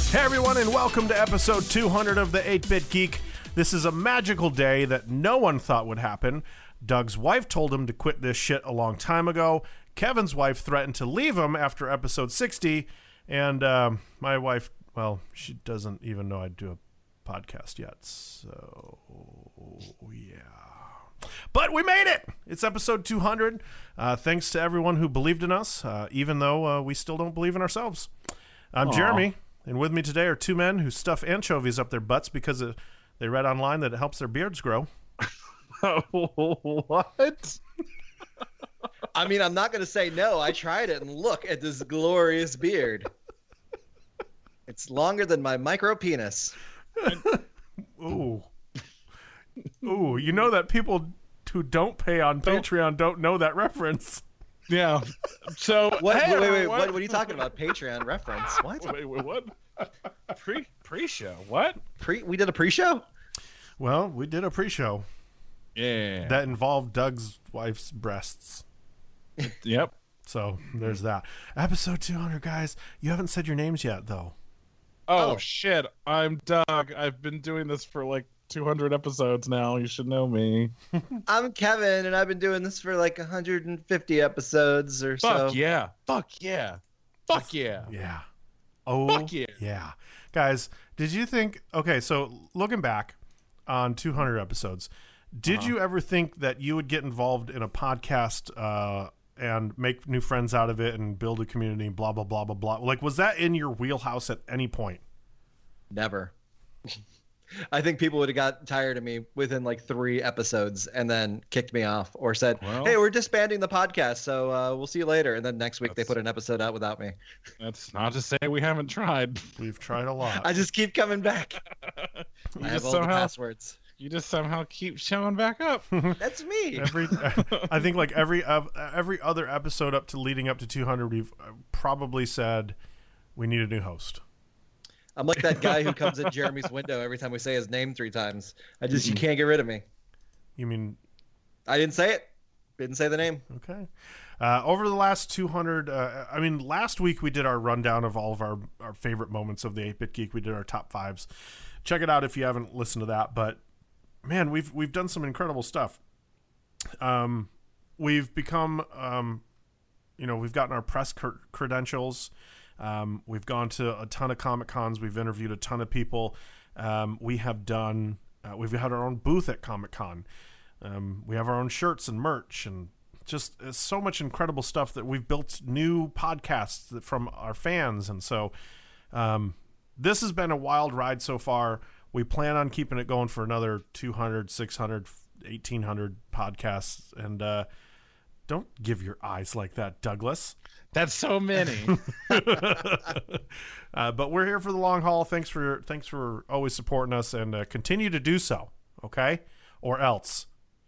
Hey everyone, and welcome to episode 200 of the 8-Bit Geek. This is a magical day that no one thought would happen. Doug's wife told him to quit this shit a long time ago. Kevin's wife threatened to leave him after episode 60. And my wife, well, she doesn't even know I'd do a podcast yet. So, yeah. But we made it! It's episode 200. Thanks to everyone who believed in us, even though we still don't believe in ourselves. I'm Jeremy. And with me today are two men who stuff anchovies up their butts because they read online that it helps their beards grow. What? I mean, I'm not going to say no. I tried it, and look at this glorious beard. It's longer than my micro penis. Ooh. Ooh, you know that people who don't pay on Patreon don't know that reference. Yeah. So What? hey, Wait. What are you talking about? Patreon reference? What? Wait, what? Pre-show? What? We did a pre-show? Well, we did a pre-show Yeah. that involved Doug's wife's breasts. Yep. So there's that. Episode 200, guys. You haven't said your names yet, though. Oh, Oh. shit. I'm Doug. I've been doing this for like 200 episodes now. You should know me. I'm Kevin, and I've been doing this for like 150 episodes or so. Fuck yeah. Fuck yeah. Fuck yeah. Yeah. Oh, Fuck yeah. Yeah. Guys, did you think... Okay, so looking back on 200 episodes, did you ever think that you would get involved in a podcast and make new friends out of it and build a community, blah, blah, blah, blah, blah? Like, was that in your wheelhouse at any point? Never. I think people would have got tired of me within like 3 episodes and then kicked me off or said, Well- hey, we're disbanding the podcast, so we'll see you later. And then next week they That's- put an episode out without me. That's not to say we haven't tried. We've tried a lot. I just keep coming back. You I have just all the somehow, passwords. you just somehow keep showing back up. That's me. I think like every other episode up to leading up to 200, we've probably said we need a new host. I'm like that guy who comes in Jeremy's window every time we say his name 3 times. You can't get rid of me. You mean... I didn't say it. Didn't say the name. Okay. Over the last 200, last week we did our rundown of all of our favorite moments of the 8-Bit Geek. We did our top 5s. Check it out if you haven't listened to that. But, man, we've done some incredible stuff. We've become, we've gotten our press credentials. We've gone to a ton of Comic-Cons. We've interviewed a ton of people. We've had our own booth at Comic-Con. We have our own shirts and merch and just so much incredible stuff that we've built new podcasts from our fans. And so this has been a wild ride so far. We plan on keeping it going for another 200, 600, 1,800 podcasts. And don't give your eyes like that, Douglas. That's so many. But we're here for the long haul. Thanks for always supporting us, and continue to do so. Okay, or else.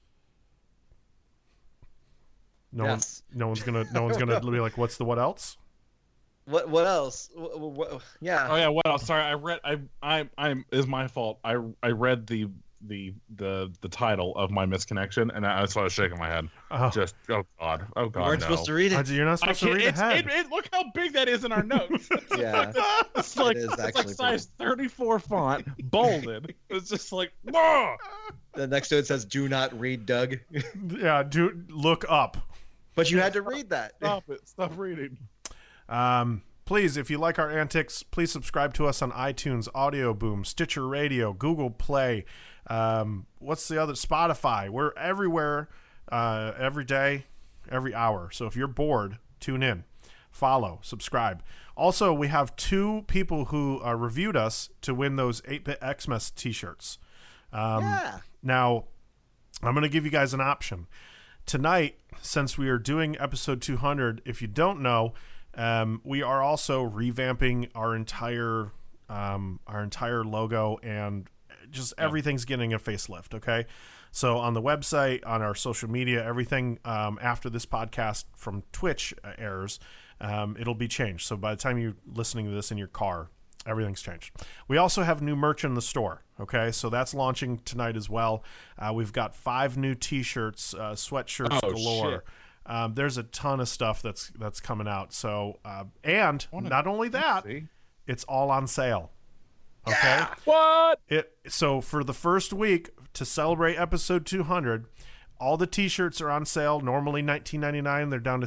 Yes. No one's gonna be like, what's the what else? What else? Yeah. Oh yeah, what else? Sorry, it's my fault. I read the title of my misconnection, and that's why I was shaking my head. Oh. Just oh god, You weren't no. supposed to read it. You're not supposed to read ahead. Look how big that is in our notes. Yeah. It's like, is it's like actually size 34 font, bolded. It's just like, whoa! The next to it says, "Do not read, Doug." Yeah, look up. But you had to read that. Stop it. Stop reading. Please, if you like our antics, please subscribe to us on iTunes, Audio Boom, Stitcher Radio, Google Play. What's the other? Spotify. We're everywhere, every day, every hour. So if you're bored, tune in, follow, subscribe. Also, we have 2 people who reviewed us to win those 8-Bit Xmas t-shirts. Yeah. Now, I'm going to give you guys an option. Tonight, since we are doing episode 200, if you don't know, we are also revamping our entire logo, and just everything's getting a facelift. Okay, so on the website, on our social media, everything after this podcast from Twitch airs, it'll be changed. So by the time you're listening to this in your car, everything's changed. We also have new merch in the store. Okay, so that's launching tonight as well. We've got 5 new T-shirts, sweatshirts galore. There's a ton of stuff that's coming out. So and not only that, It's all on sale. Okay. Yeah. What? So for the first week to celebrate episode 200, all the T-shirts are on sale. Normally $19.99, they're down to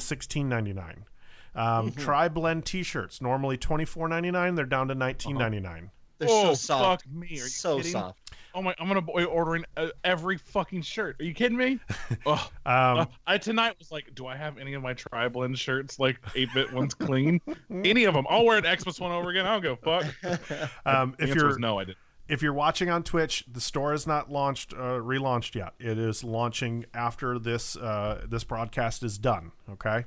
$16.99. Tri-blend T-shirts normally $24.99, they're down to $19.99. They're so soft. Fuck me. Are you so kidding? soft. Oh my! I'm gonna be ordering every fucking shirt. Are you kidding me? Oh, I tonight was like, do I have any of my tri-blend shirts, like 8-bit ones, clean? Any of them? I'll wear an Xmas one over again. I don't give a fuck. If you're no, I didn't. If you're watching on Twitch, the store is not relaunched yet. It is launching after this broadcast is done. Okay.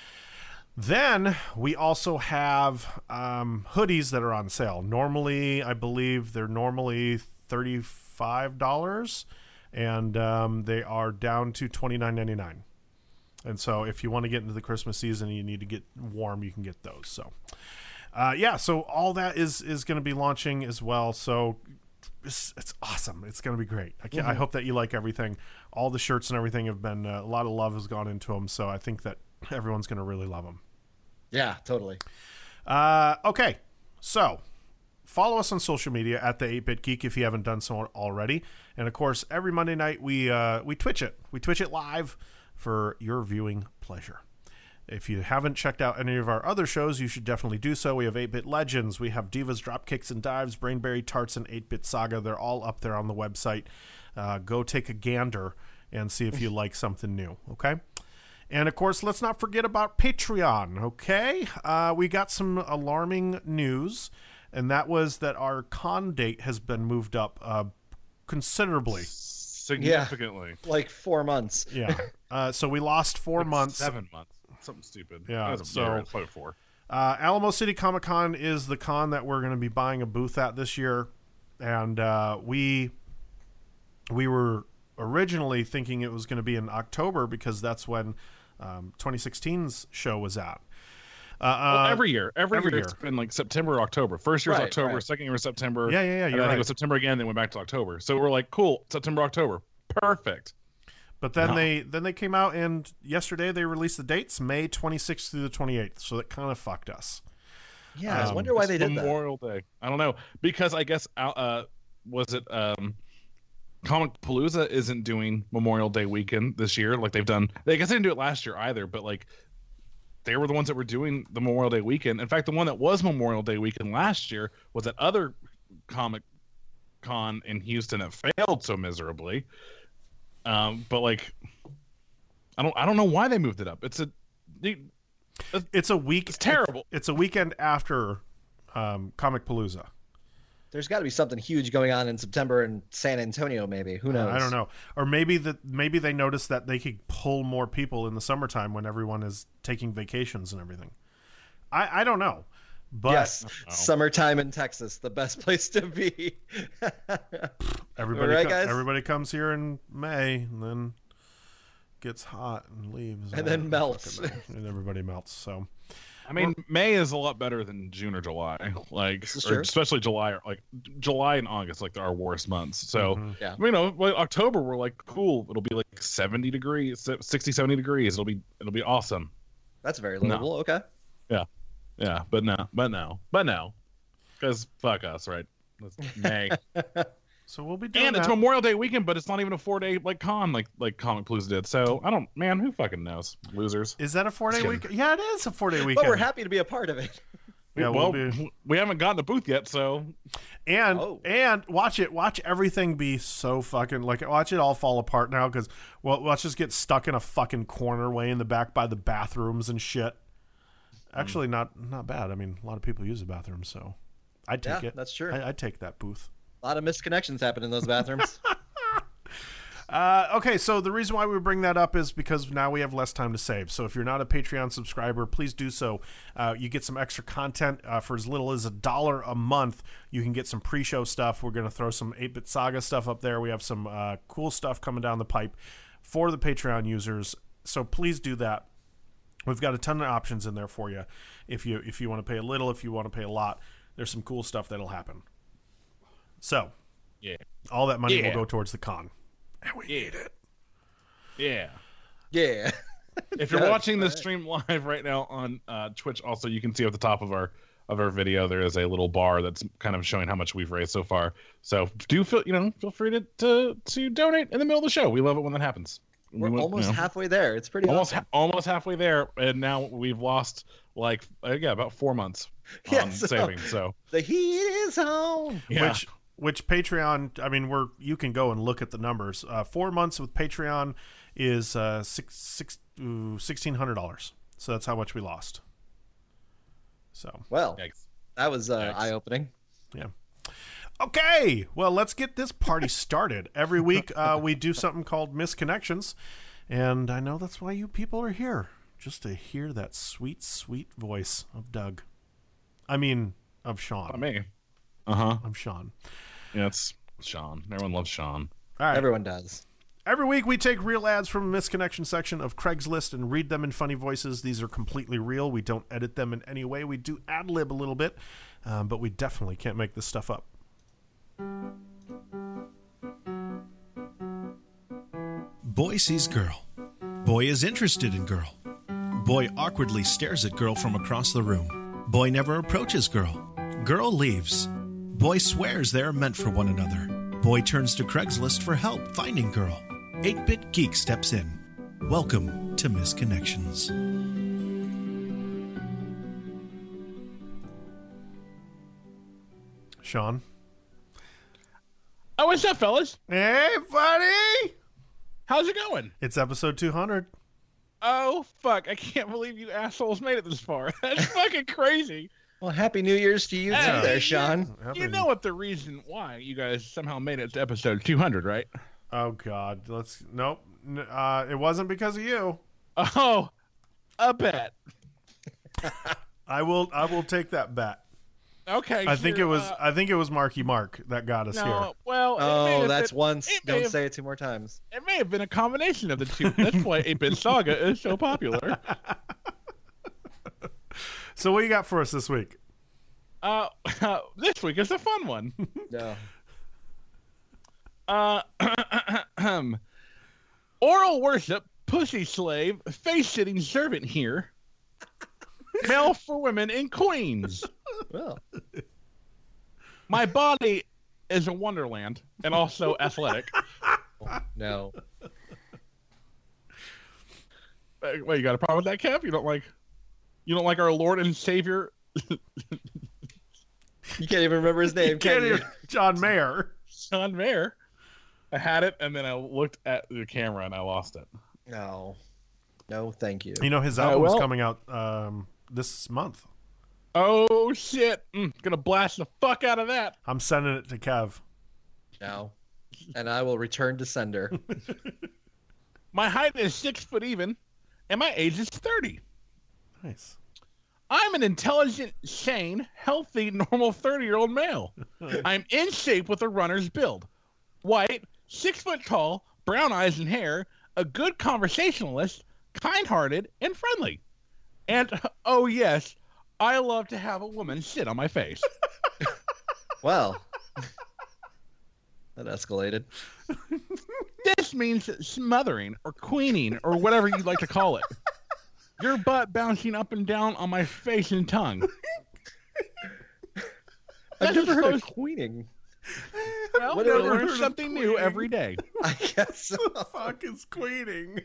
Then we also have hoodies that are on sale. Normally, I believe they're normally $35, and they are down to $29.99. And so, if you want to get into the Christmas season and you need to get warm, you can get those. So, so all that is going to be launching as well. So it's awesome. It's going to be great. I hope that you like everything. All the shirts and everything have been a lot of love has gone into them. So I think that everyone's going to really love them. Yeah, totally. Okay, so follow us on social media at the 8-Bit Geek if you haven't done so already. And of course, every Monday night we Twitch it. We Twitch it live for your viewing pleasure. If you haven't checked out any of our other shows, you should definitely do so. We have 8-Bit Legends, we have Divas, Dropkicks and Dives, Brainberry Tarts, and 8-Bit Saga. They're all up there on the website. Go take a gander and see if you like something new, okay? And, of course, let's not forget about Patreon, okay? We got some alarming news, and that was that our con date has been moved up considerably. Significantly. Yeah, like 4 months. Yeah. So we lost 4 months. 7 months. Something stupid. Yeah, so it's like 4. Alamo City Comic Con is the con that we're going to be buying a booth at this year. And we were originally thinking it was going to be in October because that's when 2016's show was at. Well, every year it's been like September or October. First year was October, second year was September. Yeah, and you're I right. think it was September again, then went back to October. So we're like, cool, September, October. Perfect. But then they came out, and yesterday they released the dates, May 26th through the 28th. So that kind of fucked us. Yeah, I wonder why they did Memorial Day. I don't know, because I guess was it Comic Palooza isn't doing Memorial Day weekend this year like they've done. I guess they didn't do it last year either, but like they were the ones that were doing the Memorial Day weekend. In fact, the one that was Memorial Day weekend last year was that other Comic Con in Houston that failed so miserably. But like, I don't know why they moved it up. It's a week. It's terrible. It's a weekend after Comic Palooza. There's got to be something huge going on in September in San Antonio, maybe. Who knows? I don't know. Or maybe they noticed that they could pull more people in the summertime when everyone is taking vacations and everything. I don't know. But yes, summertime in Texas, the best place to be. Everybody comes here in May and then gets hot and leaves. And then melts. And everybody melts, so... I mean, May is a lot better than June or July, especially July. Like July and August, like our worst months. So, like October, we're like, cool. It'll be like 70 degrees, 60, 70 degrees. It'll be awesome. That's very livable. No. Okay. Yeah, but no, because fuck us, right? It's May. So we'll be doing and it's Memorial Day weekend, but it's not even a 4-day like con like Comic Palooza did. So who fucking knows? Losers. Is that a 4-day weekend? Yeah, it is a 4-day weekend. But we're happy to be a part of it. Yeah, we haven't gotten a booth yet, so and watch everything be so fucking like watch it all fall apart now because let's just get stuck in a fucking corner way in the back by the bathrooms and shit. Actually, not bad. I mean, a lot of people use the bathroom, so I'd take it. That's true. I'd take that booth. A lot of misconnections happen in those bathrooms. Okay, so the reason why we bring that up is because now we have less time to save. So if you're not a Patreon subscriber, please do so. You get some extra content for as little as $1 a month. You can get some pre-show stuff. We're going to throw some 8-Bit Saga stuff up there. We have some cool stuff coming down the pipe for the Patreon users. So please do that. We've got a ton of options in there for you. If you want to pay a little, if you want to pay a lot, there's some cool stuff that'll happen. So, all that money will go towards the con. And we need it. Yeah. Yeah. If you're watching this stream live right now on Twitch, also you can see at the top of our of our video, there is a little bar that's kind of showing how much we've raised so far. So do feel free to donate in the middle of the show. We love it when that happens. We're almost halfway there. It's pretty awesome. Almost halfway there, and now we've lost about 4 months on saving. So the heat is on. Yeah. Which Patreon? I mean, you can go and look at the numbers. 4 months with Patreon is $1,600. So that's how much we lost. So that was eye-opening. Yeah. Okay, well, let's get this party started. Every week we do something called Misconnections, and I know that's why you people are here, just to hear that sweet, sweet voice of Doug. I mean, of Sean. Not me. I'm Sean. Yeah, it's Sean. Everyone loves Sean. All right. Everyone does. Every week we take real ads from the Misconnection section of Craigslist and read them in funny voices. These are completely real. We don't edit them in any way. We do ad-lib a little bit, but we definitely can't make this stuff up. Boy sees girl. Boy is interested in girl. Boy awkwardly stares at girl from across the room. Boy never approaches girl. Girl leaves. Boy swears they are meant for one another. Boy turns to Craigslist for help finding girl. 8-Bit Geek steps in. Welcome to Misconnections. Sean? Oh, what's up, fellas? Hey, buddy! How's it going? It's episode 200. Oh, fuck. I can't believe you assholes made it this far. That's fucking crazy. Well, Happy New Year's to you too there, Sean. You know what the reason why you guys somehow made it to episode 200, right? Oh, God. Nope. It wasn't because of you. Oh, a bet. I will take that bet. Okay. I think it was Marky Mark that got us here. Well, that's once. Don't say it 2 more times. It may have been a combination of the two. That's why 8-Bit Saga is so popular. So what you got for us this week? This week is a fun one. No. Oral worship, pussy slave, face-sitting servant here. Mail for women in Queens. Well, my body is a wonderland and also athletic. no. Wait, you got a problem with that, Kev? You don't like our Lord and Savior? You can't even remember his name, can you? John Mayer. John Mayer. I had it, and then I looked at the camera, and I lost it. No, thank you. You know, his album's coming out this month. Oh, shit. Gonna blast the fuck out of that. I'm sending it to Kev. No. And I will return to sender. My height is 6 foot even, and my age is 30. Nice. I'm an intelligent, sane, healthy, normal 30-year-old male. I'm in shape with a runner's build. White, 6 foot tall, brown eyes and hair, a good conversationalist, kind-hearted, and friendly. And, oh yes, I love to have a woman sit on my face. Well, that escalated. This means smothering or queening or whatever you'd like to call it. Your butt bouncing up and down on my face and tongue. I've never heard of queening. Well, you learn something new every day. I guess so. What the fuck is queening?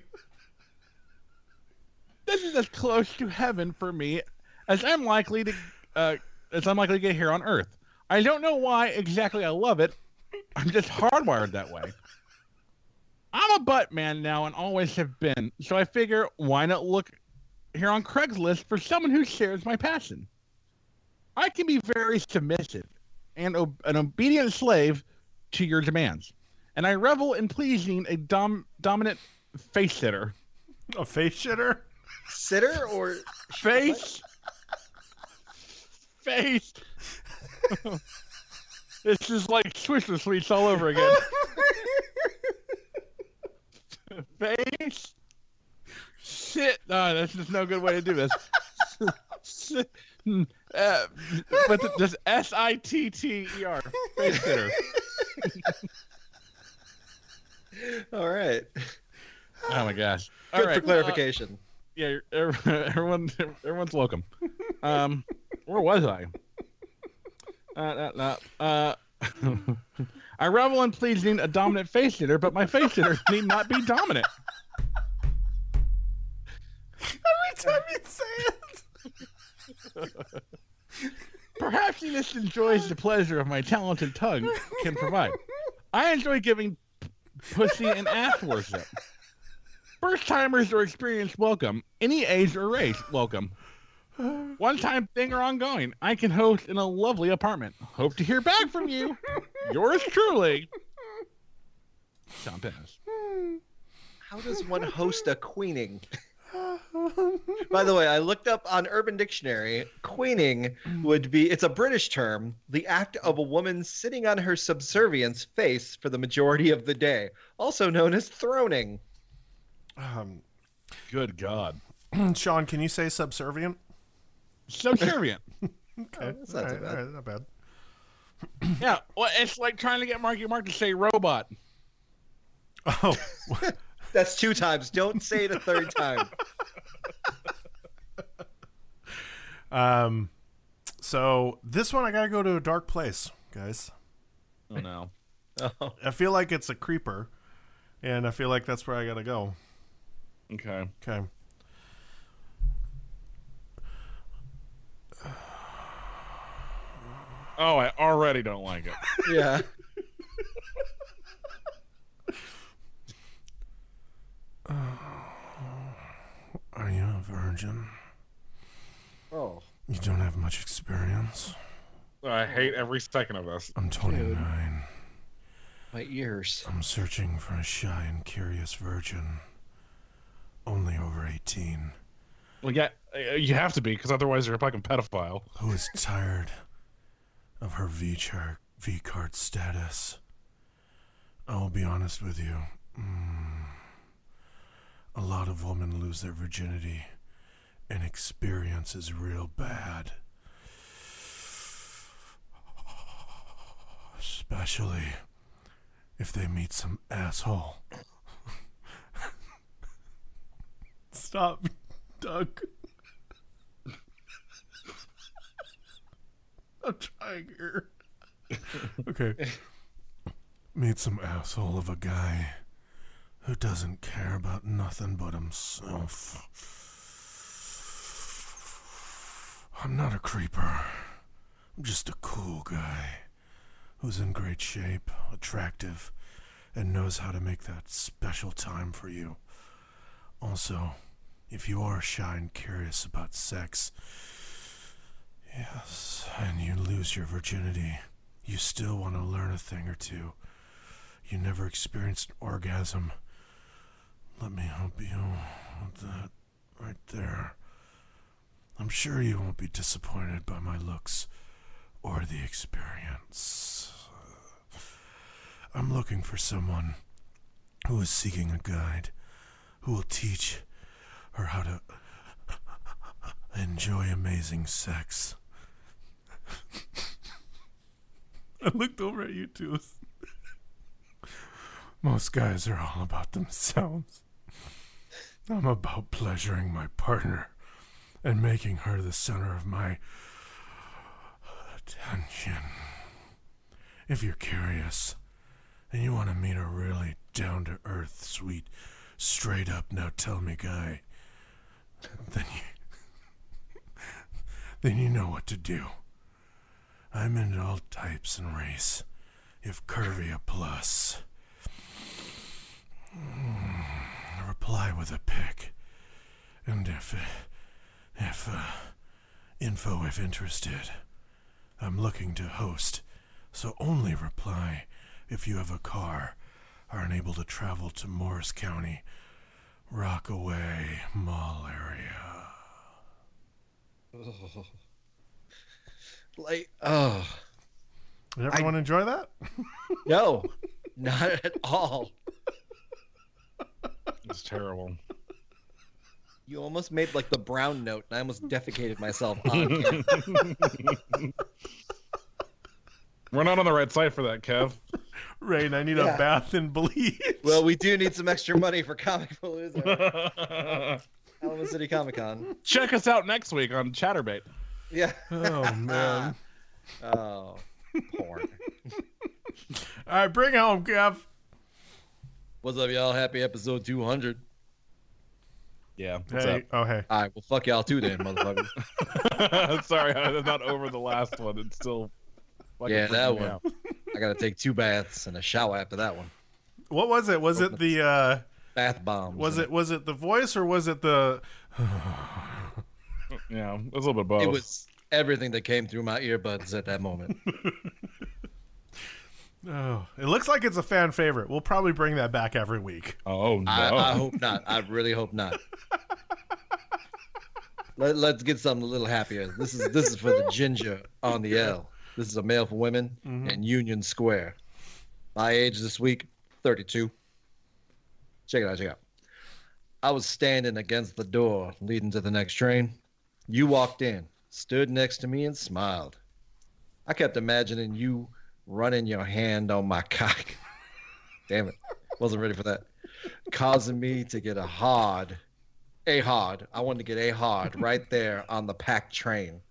This is as close to heaven for me as I'm likely to get here on Earth. I don't know why exactly I love it. I'm just hardwired that way. I'm a butt man now and always have been, so I figure why not look here on Craigslist for someone who shares my passion. I can be very submissive and an obedient slave to your demands, and I revel in pleasing a dominant face sitter. A face shitter? Sitter or face? Face. This is like Swisher Sweets all over again. Face. Shit. No, that's just no good way to do this. But just SITTER. Face sitter. All right. Oh my gosh. Good for clarification. Yeah, everyone's welcome. Where was I? I revel in pleasing a dominant face sitter, but my face sitter need not be dominant. Every time you say it. Perhaps he just enjoys the pleasure of my talented tongue can provide. I enjoy giving pussy and ass worship. First timers or experienced welcome. Any age or race welcome. One time thing or ongoing. I can host in a lovely apartment. Hope to hear back from you. Yours truly, Sean Pennis. How does one host a queening? By the way, I looked up on Urban Dictionary. Queening would be, it's a British term, the act of a woman sitting on her subservient's face for the majority of the day, also known as throning. Good God. Sean, can you say subservient? Subservient. Okay. That's not too bad. All right, not bad. Yeah, well, it's like trying to get Marky Mark to say robot. Oh. That's 2 times. Don't say it a 3rd time. So this one I gotta go to a dark place, guys. Oh, no. Oh. I feel like it's a creeper, and I feel like that's where I gotta go. Okay. Okay. Oh, I already don't like it. Yeah. Are you a virgin? Oh. You don't have much experience. I hate every second of this. I'm 29. My ears. I'm searching for a shy and curious virgin. Only over 18. Well, yeah, you have to be, because otherwise you're a fucking pedophile. Who is tired of her V-card status. I'll be honest with you. A lot of women lose their virginity, and experience is real bad. Especially if they meet some asshole. Stop, Doug. I'm trying here. Okay. Meet some asshole of a guy who doesn't care about nothing but himself. I'm not a creeper. I'm just a cool guy who's in great shape, attractive, and knows how to make that special time for you. Also, if you are shy and curious about sex, yes, and you lose your virginity, you still want to learn a thing or two. You never experienced an orgasm. Let me help you with that right there. I'm sure you won't be disappointed by my looks or the experience. I'm looking for someone who is seeking a guide who will teach her how to enjoy amazing sex. I looked over at you too. Most guys are all about themselves. I'm about pleasuring my partner and making her the center of my attention. If you're curious and you want to meet a really down-to-earth, sweet, straight-up, now tell me guy, then you know what to do. I'm into all types and race, if curvy a plus. Reply with a pic, and if info if interested. I'm looking to host, so only reply if you have a car, are unable to travel to Morris County, Rockaway Mall area. Did everyone enjoy that? No, not at all. It's terrible. You almost made like the brown note, and I almost defecated myself on camera. We're not on the right site for that, Kev. Rain, I need a bath and bleach. Well, we do need some extra money for Comic Palooza. Alamo City Comic Con. Check us out next week on Chatterbait. Yeah. Oh man. Oh, porn. All right, bring home, Kev. What's up, y'all? Happy episode 200. Yeah. What's Hey. Oh hey. All right, well, fuck y'all too then, motherfuckers. up? Sorry, I'm not over the last one. It's still. fucking Yeah, that freaking me one. out. I gotta take 2 baths and a shower after that one. What was it? Was it the Bath bombs. was it the voice or was it the Yeah, it was a little bit of both. It was everything that came through my earbuds at that moment. Oh, it looks like it's a fan favorite. We'll probably bring that back every week. Oh no! I hope not. I really hope not. Let's get something a little happier. This is for the ginger on the L. This is a mail for women in Union Square. My age this week, 32. Check it out, check it out. I was standing against the door leading to the next train. You walked in, stood next to me, and smiled. I kept imagining you running your hand on my cock. Damn it. Wasn't ready for that. Causing me to get a hard. I wanted to get a hard right there on the packed train.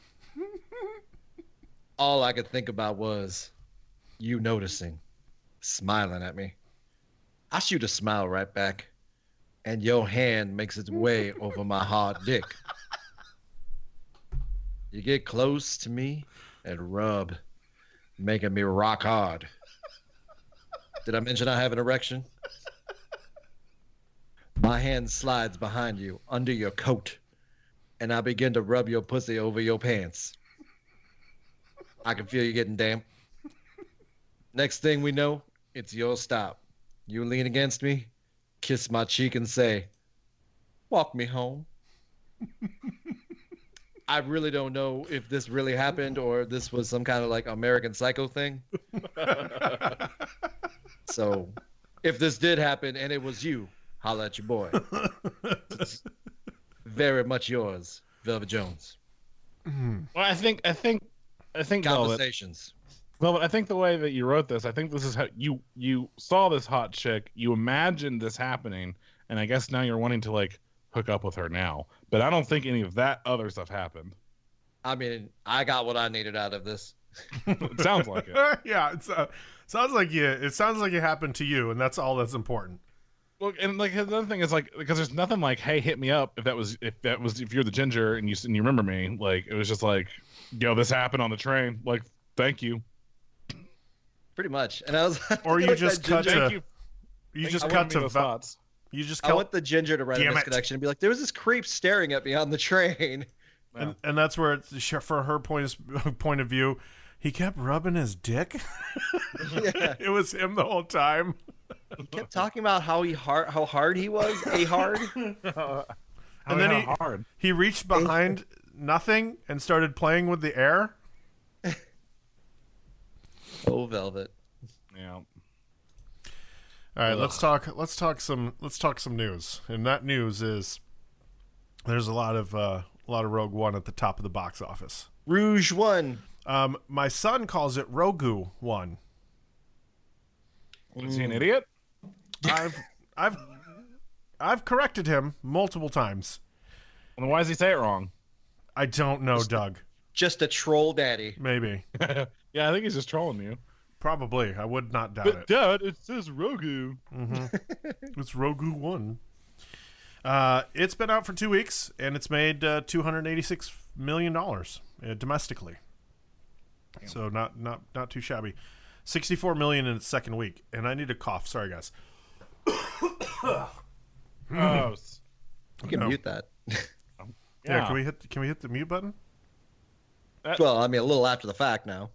All I could think about was you noticing, smiling at me. I shoot a smile right back, and your hand makes its way over my hard dick. You get close to me and rub, making me rock hard. Did I mention I have an erection? My hand slides behind you, under your coat, and I begin to rub your pussy over your pants. I can feel you getting damp. Next thing we know, it's your stop. You lean against me, kiss my cheek, and say, "Walk me home." I really don't know if this really happened or this was some kind of like American Psycho thing. So, if this did happen and it was you, holla at your boy. It's very much yours, Velvet Jones. Well, I think Velvet. Conversations. Velvet, I think the way that you wrote this, I think this is how you saw this hot chick, you imagined this happening, and I guess now you're wanting to like hook up with her now. But I don't think any of that other stuff happened. I mean, I got what I needed out of this. It sounds like it. Yeah, it sounds like it happened to you, and that's all that's important. Well, and like the other thing is like because there's nothing like, hey, hit me up if you're the ginger and you remember me. Like it was just like, yo, this happened on the train. Like, thank you. Pretty much. And I was Or you like just that cut ginger- to you. you Thank just you for cut giving me to those Vel- thoughts. you just I cut want the ginger to write a Damn it. misconnection and be like, there was this creep staring at me on the train. and that's where it's for her point of view. He kept rubbing his dick. Yeah. It was him the whole time. He kept talking about how hard he was, a hard. And then hard. he reached behind nothing and started playing with the air. Oh, Velvet. Yeah. All right, let's talk some news. And that news is there's a lot of Rogue One at the top of the box office. Rouge One. My son calls it Rogu One. Is he an idiot? I've corrected him multiple times. And why does he say it wrong? I don't know, Doug. Just a troll daddy. Maybe. Yeah, I think he's just trolling you. Probably. I would not doubt it. Dad, it says Rogu. It's Rogu One. It's been out for 2 weeks, and it's made $286 million domestically. So not too shabby. 64 million in its second week, and I need a cough. Sorry, guys. Gross. You can No. mute that. Yeah, can we hit the mute button? Well, I mean, a little after the fact now.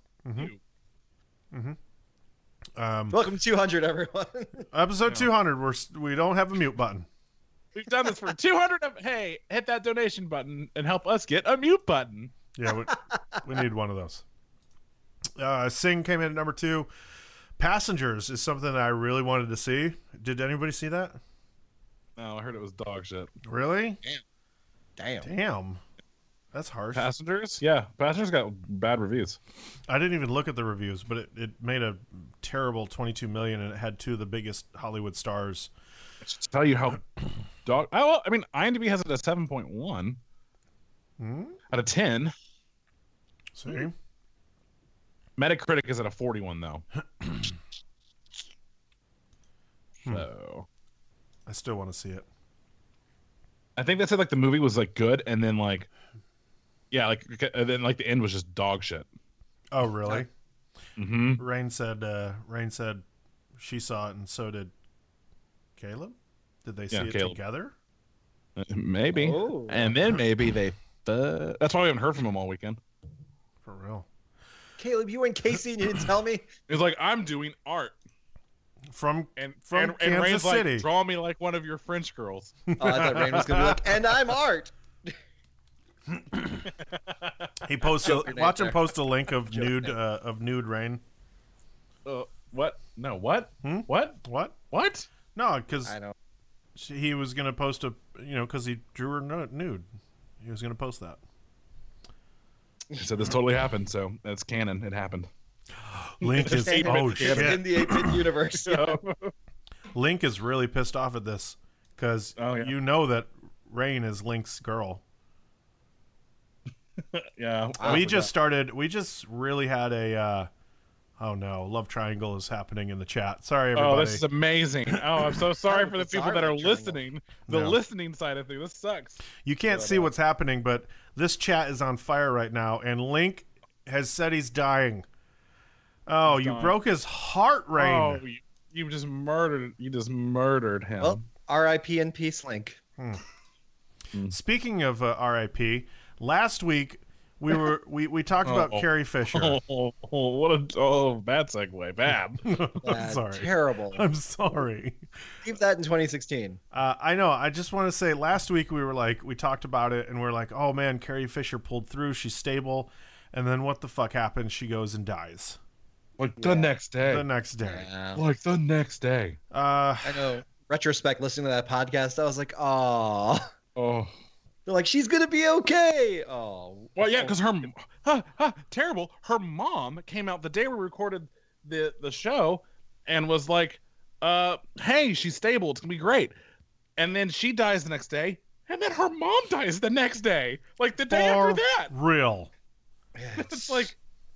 Welcome to 200, everyone. Episode 200. We don't have a mute button. We've done this for 200. Hey, hit that donation button and help us get a mute button. Yeah, we need one of those. Sing came in at number 2. Passengers is something that I really wanted to see. Did anybody see that? No, I heard it was dog shit. Really? Damn. Damn. That's harsh. Passengers? Yeah, Passengers got bad reviews. I didn't even look at the reviews, but it made a terrible 22 million, and it had 2 of the biggest Hollywood stars. Just tell you how dog. Oh, well, I mean, IMDb has it at 7.1 out of 10. See? Metacritic is at a 41 though. So I still want to see it. I think they said like the movie was like good, and then like, yeah, like and then like the end was just dog shit. Oh, really? Mm-hmm. Rain said she saw it, and so did Caleb. Did they see it Caleb. together? Maybe, Oh. and then maybe they. That's why we haven't heard from them all weekend. For real? Caleb, you and Casey and you didn't tell me? It's like I'm doing art, From and Kansas Rain's City. like, draw me like one of your French girls. Oh, I thought Rain was going to be like, and I'm Art. He posts. Joker Watch him there. post a link of nude Rain. What? No, what? Hmm? What? What? What? No, because I know. he was gonna post because he drew her nude. He was gonna post that. So this totally happened. So that's canon. It happened. Link is In shit. the 8-bit universe. Link is really pissed off at this because you know that Rain is Link's girl. Yeah. We just really had a oh no, love triangle is happening in the chat. Sorry everybody. Oh, this is amazing. Oh, I'm so sorry for the It's people our that are love triangle. listening. The No. listening side of things. This sucks. You can't see what's happening, but this chat is on fire right now, and Link has said he's dying. Oh, He's you dying. broke his heart, Rain. Oh, you just murdered. You just murdered him. Well, R.I.P. and Peace Link. Speaking of R.I.P., last week we talked about Carrie Fisher. What a bad segue. Bad. I'm sorry. Terrible. I'm sorry. Keep that in 2016. I know. I just want to say last week we talked about it, and we're like, oh man, Carrie Fisher pulled through. She's stable. And then what the fuck happens? She goes and dies Like the next day. the next day. Yeah. Like the next day. I know. Retrospect, listening to that podcast, I was like, oh. Oh. They're like, she's going to be okay. Oh. Well, yeah, because terrible. Her mom came out the day we recorded the show and was like, hey, she's stable. It's going to be great. And then she dies the next day. And then her mom dies the next day. Like the day after that. Real. It's like,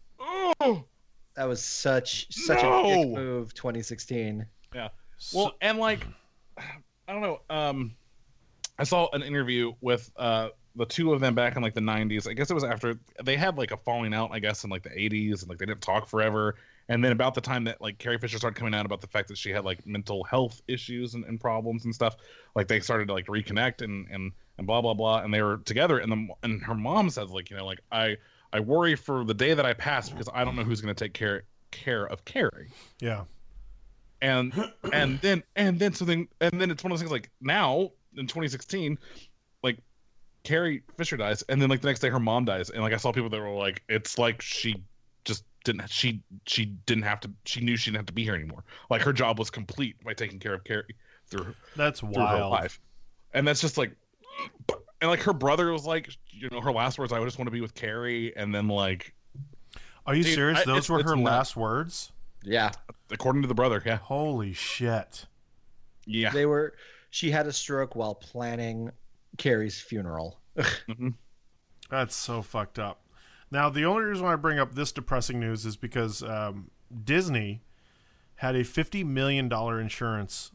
oh. That was such a No. dick move, 2016. Yeah. Well, and like, I don't know. I saw an interview with the two of them back in like the 90s. I guess it was after they had like a falling out, I guess, in like the 80s, and like they didn't talk forever. And then about the time that like Carrie Fisher started coming out about the fact that she had like mental health issues and problems and stuff, like they started to like reconnect and blah blah blah, and they were together. And her mom says like, you know, like I worry for the day that I pass because I don't know who's going to take care of Carrie. Yeah. And then it's one of those things like now in 2016, like Carrie Fisher dies, and then like the next day her mom dies, and like I saw people that were like, it's like she just didn't she didn't have to, she knew she didn't have to be here anymore. Like her job was complete by taking care of Carrie through her Wild. life, and that's just like, and like her brother was like, you know, her last words, I just want to be with Carrie, and then like, Are you dude, serious? Those were it's her nuts. last words? Yeah. According to the brother, yeah, Holy shit. yeah. She had a stroke while planning Carrie's funeral. Mm-hmm. That's so fucked up. Now, the only reason why I bring up this depressing news is because Disney had a $50 million insurance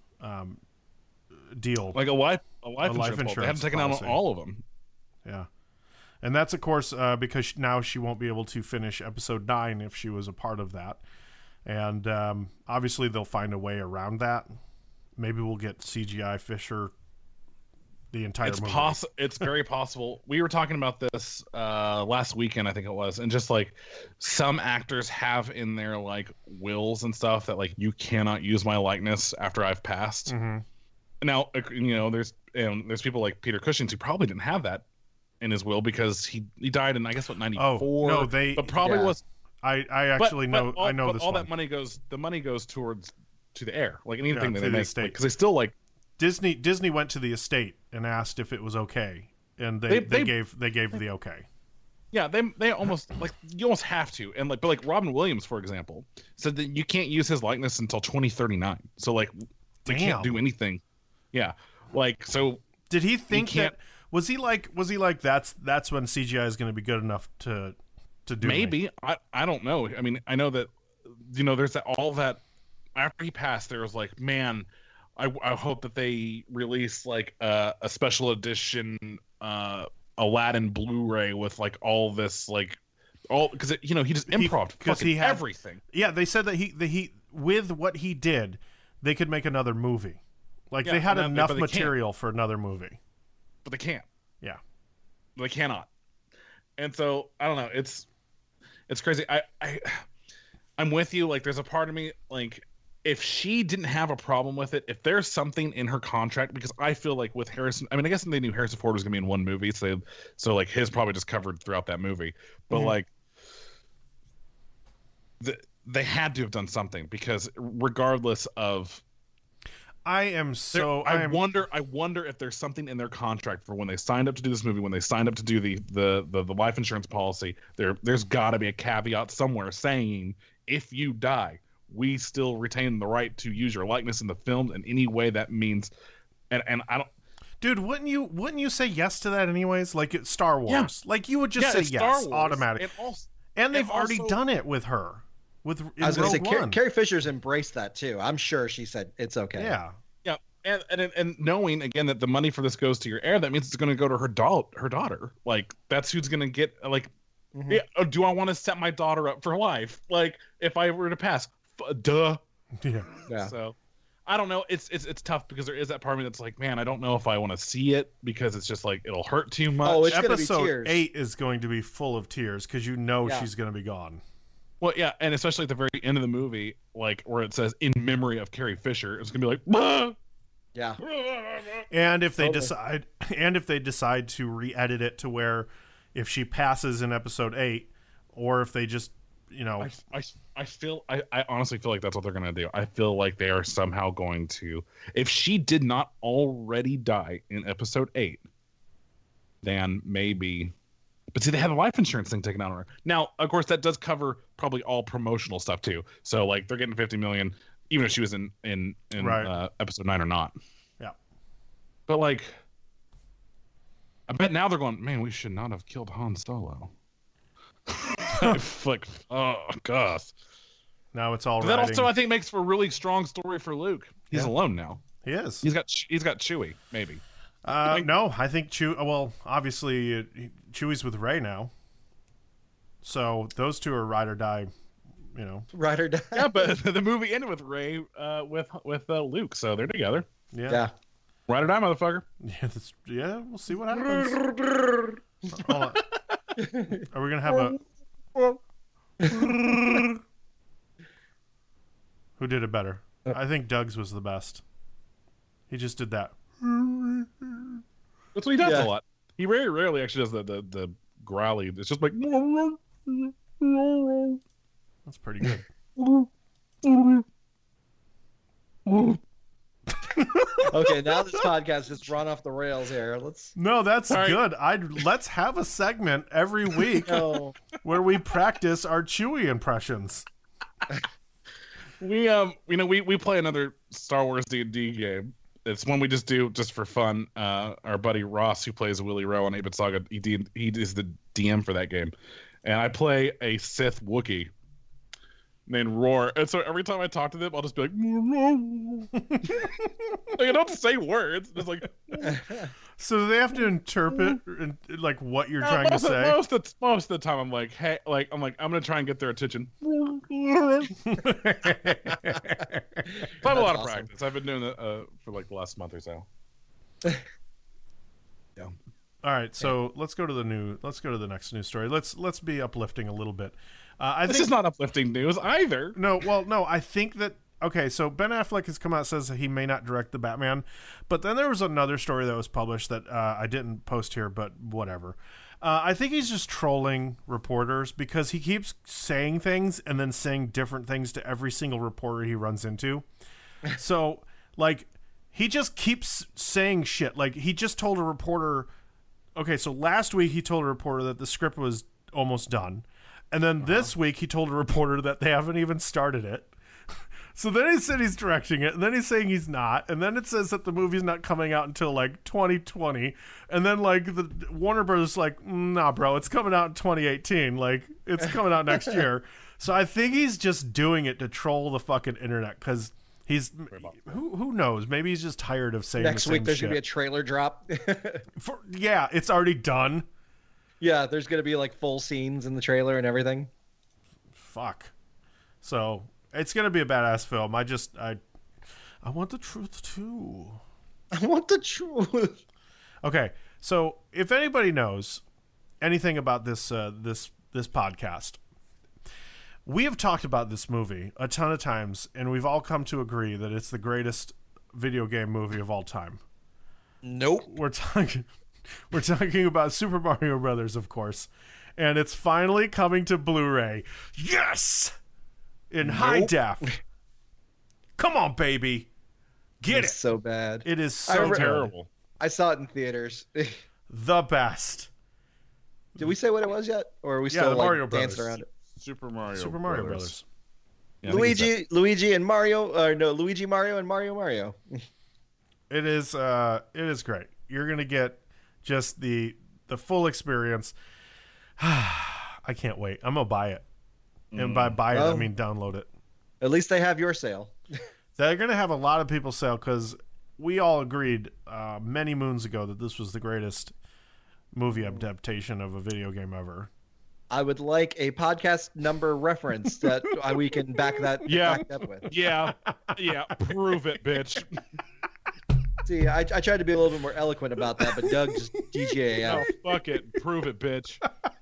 deal. Like a life insurance insurance. They haven't taken out policy. on all of them. Yeah. And that's, of course, because now she won't be able to finish episode 9 if she was a part of that. And obviously they'll find a way around that. Maybe we'll get CGI Fisher the entire movie. It's very possible. We were talking about this last weekend, I think it was, and just like some actors have in their like wills and stuff that like you cannot use my likeness after I've passed. Mm-hmm. Now, you know, there's people like Peter Cushing who probably didn't have that in his will because he died in, I guess, what, 94. Oh, no, but probably yeah. was. I actually know. I know but this all one. that money goes. The money goes to the heir, like anything Yeah, that to they the make, estate. because they still like. Disney went to the estate and asked if it was okay, and they gave the okay. Yeah, they almost like you almost have to, and like, but like Robin Williams, for example, said that you can't use his likeness until 2039. So like, we Damn. can't do anything. Yeah, like so. Did he think can't- that was he like that's when CGI is going to be good enough to to do me. Maybe. I don't know. I mean, I know that, there's all that after he passed, there was like, man, I hope that they release like a special edition Aladdin Blu-ray with like all this like all because he just improv fucking everything. Yeah, they said that he with what he did, they could make another movie. Like they had enough material for another movie, but they can't. Yeah, they cannot. And so I don't know. It's crazy. I'm with you. Like, there's a part of me like, if she didn't have a problem with it, if there's something in her contract, because I feel like with Harrison, I mean, I guess they knew Harrison Ford was gonna be in one movie, so like his probably just covered throughout that movie. But like, they had to have done something, because regardless of, I wonder if there's something in their contract for when they signed up to do this movie, when they signed up to do the life insurance policy. There's got to be a caveat somewhere saying, if you die, we still retain the right to use your likeness in the film in any way that means. And I don't. Dude, wouldn't you say yes to that anyways? Like it's Star Wars, like you would just say yes automatically. And they've already done it with her. I was going to say, Carrie Fisher's embraced that too. I'm sure she said it's okay. Yeah. And knowing again that the money for this goes to your heir, that means it's going to go to her daughter. Like that's who's going to get like. Yeah, do I want to set my daughter up for life? Like if I were to pass, duh. Yeah. So I don't know. It's tough because there is that part of me that's like, man, I don't know if I want to see it because it's just like it'll hurt too much. Oh, it's Episode 8 is going to be full of tears because she's going to be gone. Well, yeah, and especially at the very end of the movie, like where it says "in memory of Carrie Fisher," it's gonna be like, bah! Yeah. And if they decide to re-edit it to where if she passes in episode 8, or if they just, I honestly feel like that's what they're gonna do. I feel like they are somehow going to, if she did not already die in episode 8, then maybe. But see, they have a life insurance thing taken out on her. Now, of course, that does cover probably all promotional stuff too. So, like, they're getting $50 million, even if she was in episode 9 or not. Yeah. But like, I bet now they're going, man, we should not have killed Han Solo. Like, oh gosh. Now it's all. But that also, I think, makes for a really strong story for Luke. He's alone now. He is. He's got Chewie, maybe. No, I think Chewie. Well, obviously, Chewie's with Rey now, so those two are ride or die. Ride or die. Yeah, but the movie ended with Rey with Luke, so they're together. Yeah. Ride or die, motherfucker. Yeah, we'll see what happens. Hold on. Are we gonna have a? Who did it better? I think Doug's was the best. He just did that. That's what he does a lot. He very rarely actually does the growly. It's just like. That's pretty good. Okay, now this podcast has run off the rails here. No, that's good. Let's have a segment every week where we practice our Chewie impressions. We play another Star Wars D&D game. It's one we just do just for fun. Our buddy Ross, who plays Willie Rowe on 8-Bit Saga, he is the DM for that game, and I play a Sith Wookiee named Roar. And so every time I talk to them, I'll just be like, like I don't say words. It's like, so do they have to interpret like what you're trying to say? Most of the time, I'm like, hey, I'm gonna try and get their attention. I have a lot of practice. I've been doing it for like the last month or so. Yeah. All right, so let's go to the next news story. Let's be uplifting a little bit. This is not uplifting news either. No, I think that okay. So Ben Affleck has come out and says that he may not direct the Batman, but then there was another story that was published that I didn't post here, but whatever. I think he's just trolling reporters because he keeps saying things and then saying different things to every single reporter he runs into. So like he just keeps saying shit. Like he just told a reporter. Okay, so last week he told a reporter that the script was almost done. And then this week he told a reporter that they haven't even started it. So then he said he's directing it, and then he's saying he's not, and then it says that the movie's not coming out until like 2020, and then like the Warner Brothers like, nah, bro, it's coming out in 2018. Like it's coming out next year. So I think he's just doing it to troll the fucking internet because he's who knows? Maybe he's just tired of saying Next the week same there's shit. gonna be a trailer drop. Yeah, it's already done. Yeah, there's gonna be like full scenes in the trailer and everything. Fuck. So it's gonna be a badass film. I want the truth too. I want the truth. Okay, so if anybody knows anything about this podcast, we have talked about this movie a ton of times, and we've all come to agree that it's the greatest video game movie of all time. Nope. We're talking about Super Mario Brothers, of course, and it's finally coming to Blu-ray. Yes, in high def. Come on, baby, get it. So bad. It is so Terrible. I saw it in theaters. the best. Did we say what it was yet, or are we Yeah, still the like Mario dancing Brothers. around it? Super Mario Brothers. Yeah, I think it's Luigi and Mario, or no, Luigi Mario and Mario. It is great. You're gonna get just the full experience. I can't wait. I'm gonna buy it, and by buy it I mean download it. At least they have your sale. They're gonna have a lot of people sell because we all agreed many moons ago that this was the greatest movie adaptation of a video game ever. I would like a podcast number reference that we can back that up with. Yeah, prove it, bitch. See, I tried to be a little bit more eloquent about that, but Doug just DJ out. Oh, fuck it, prove it, bitch.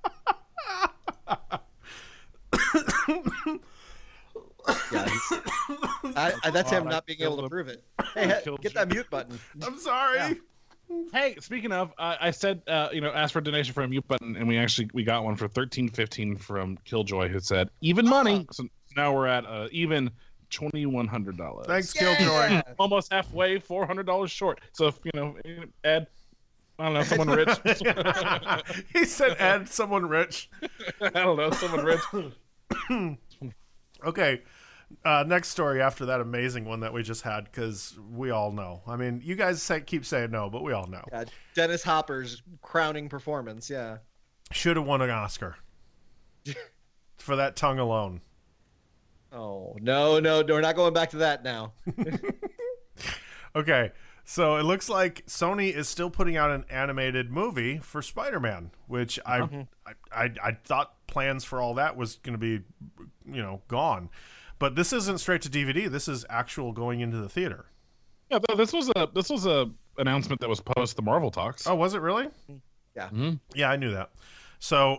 Yeah, that's him not being able to prove it. Hey, get that mute button. I'm sorry. Yeah. Hey, speaking of, I said, ask for a donation for a mute button, and we got one for $13.15 from Killjoy, who said even money. So now we're at even $2,100. Thanks, Yeah. Killjoy. Almost halfway, $400 short. So if Ed, I don't know, someone rich. He said, "Add someone rich." I don't know, someone rich. Okay. Next story after that amazing one that we just had, because we all know. I mean, you guys keep saying no, but we all know. Yeah, Dennis Hopper's crowning performance. Yeah, Should have won an Oscar for that tongue alone. Oh no, we're not going back to that now. Okay, so it looks like Sony is still putting out an animated movie for Spider-Man, which I thought plans for all that was going to be, gone. But this isn't straight to DVD. This is actual going into the theater. Yeah, this was a announcement that was post the Marvel talks. Oh, was it really? Yeah. Mm-hmm. Yeah, I knew that. So,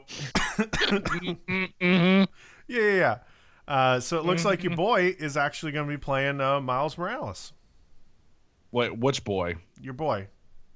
yeah. So it looks like your boy is actually going to be playing Miles Morales. Wait, which boy? Your boy.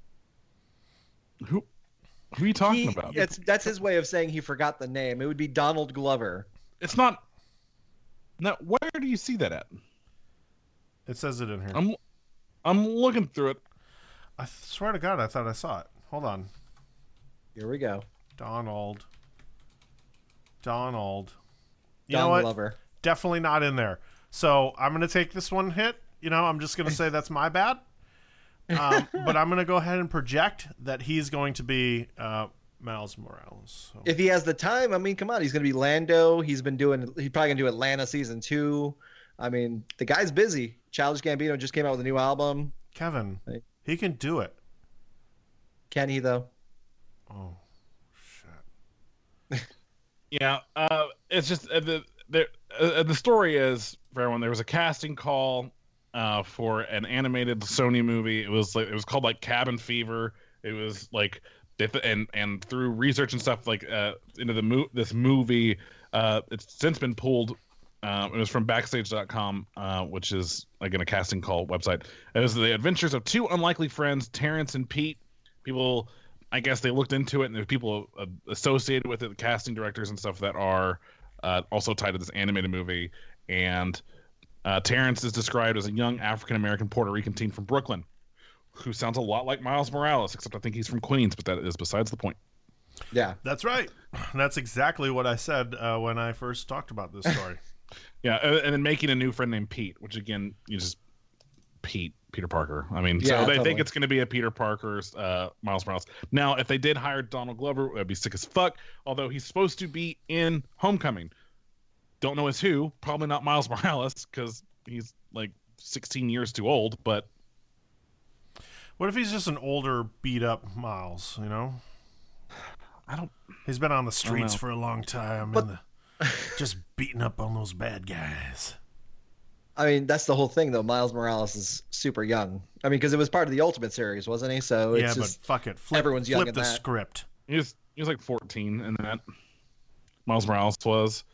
Who are you talking about? That's his way of saying he forgot the name. It would be Donald Glover. It's not. Now, where do you see that at? It says it in here. I'm looking through it. I swear to God, I thought I saw it. Hold on. Here we go. Donald. You Don know what? Glover. Definitely not in there. So I'm going to take this one hit. I'm just going to say that's my bad. But I'm going to go ahead and project that he's going to be Miles Morales. So. If he has the time, I mean, come on, he's going to be Lando. He's probably going to do Atlanta season 2. I mean, the guy's busy. Childish Gambino just came out with a new album. Kevin, he can do it. Can he though? Oh, shit. Yeah, it's just the story is, for everyone, there was a casting call for an animated Sony movie. It was called like Cabin Fever. It was like and through research and stuff into this movie, it's since been pulled. It was from Backstage.com, which is again a casting call website. It was the adventures of two unlikely friends, Terrence and Pete. People, I guess they looked into it, and there's people associated with it, the casting directors and stuff that are also tied to this animated movie. And Terrence is described as a young African-American Puerto Rican teen from Brooklyn who sounds a lot like Miles Morales, except I think he's from Queens, but that is besides the point. Yeah. That's right. That's exactly what I said when I first talked about this story. Yeah, and then making a new friend named Pete, which again, you just Peter Parker. I mean, Yeah, so they totally. think it's going to be a Peter Parker's Miles Morales. Now, if they did hire Donald Glover, that'd be sick as fuck. Although he's supposed to be in Homecoming. Don't know as who. Probably not Miles Morales because he's like 16 years too old. But What if he's just an older, beat up Miles? You know, I don't. he's been on the streets know. for a long time and just beating up on those bad guys. I mean, that's the whole thing, though. Miles Morales is super young. I mean, because it was part of the Ultimate Series, wasn't he? So it's Yeah, just but fuck it, everyone's young flip in the that. script. He was like 14 in that. Miles Morales was.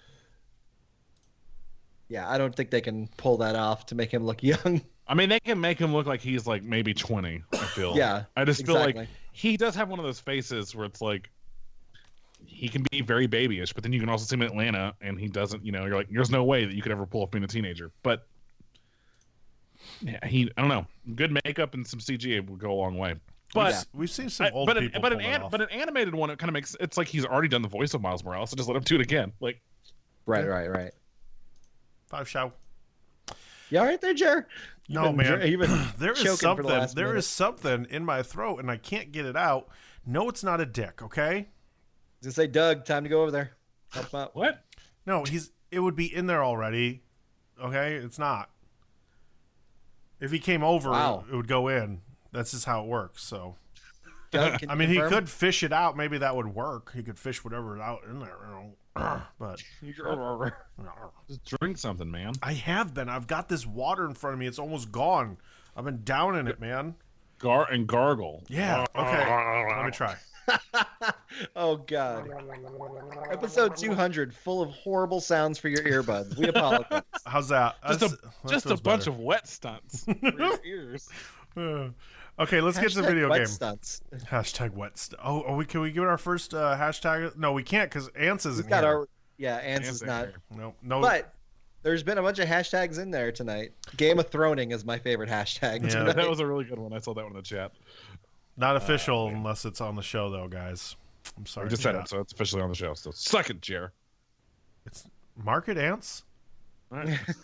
yeah, I don't think they can pull that off to make him look young. I mean, they can make him look like he's like maybe 20. I feel. Yeah, I just feel exactly. like he does have one of those faces where it's like he can be very babyish, but then you can also see him in Atlanta, and he doesn't. You know, you're like, there's no way that you could ever pull off being a teenager. But yeah, I don't know. Good makeup and some CGI would go a long way. But Yeah. We've seen some old but people an pull that off. animated one, it kind of makes it's like he's already done the voice of Miles Morales, so just let him do it again. Like, Right. 5 show. You all right there, Jer? No, man. You've been There is choking for something. the last There minute. is something in my throat, and I can't get it out. No, it's not a dick. Okay. Just say, Doug, time to go over there. Help him out. what? No, it would be in there already. Okay, it's not. If he came over, Wow. it would go in. That's just how it works. So, Doug, can I you mean, he confirm? could fish it out. Maybe that would work. He could fish whatever out in there. You know? But Just drink something, man. I have been. I've got this water in front of me. It's almost gone. I've been downing it, man. Gargle. Yeah. Okay. Let me try. Oh, God. Episode 200, full of horrible sounds for your earbuds. We apologize. How's that? Just a bunch of wet stunts for your ears. Okay, let's get to the Hashtag video wet game. Stunts. Hashtag wet stuff. Oh, can we give it our first hashtag? No, we can't because Ants We've isn't got here. our... Yeah, Ants is not... No. But there's been a bunch of hashtags in there tonight. Game of Throning is my favorite hashtag Yeah. tonight. That was a really good one. I saw that one in the chat. Not official unless it's on the show, though, guys. I'm sorry. We just said it, so it's officially on the show. So suck it, Jer. It's Market Ants. All